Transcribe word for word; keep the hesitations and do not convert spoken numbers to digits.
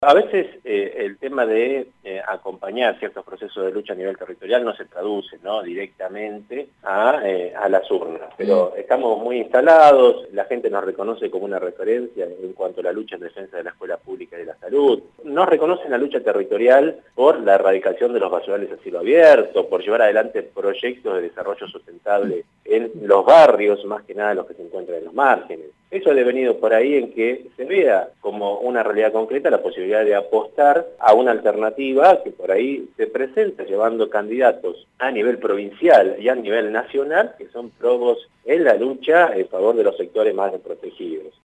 A veces eh, el tema de eh, acompañar ciertos procesos de lucha a nivel territorial no se traduce, ¿no?, directamente a, eh, a las urnas, pero estamos muy instalados, la gente nos reconoce como una referencia en cuanto a la lucha en defensa de la escuela pública y de la salud. Nos reconocen la lucha territorial por la erradicación de los basurales a cielo abierto, por llevar adelante proyectos de desarrollo sustentable en los barrios, más que nada los que se encuentran en los márgenes. Eso ha devenido por ahí en que se vea como una realidad concreta la posibilidad de apostar a una alternativa que por ahí se presenta llevando candidatos a nivel provincial y a nivel nacional que son probos en la lucha en favor de los sectores más desprotegidos.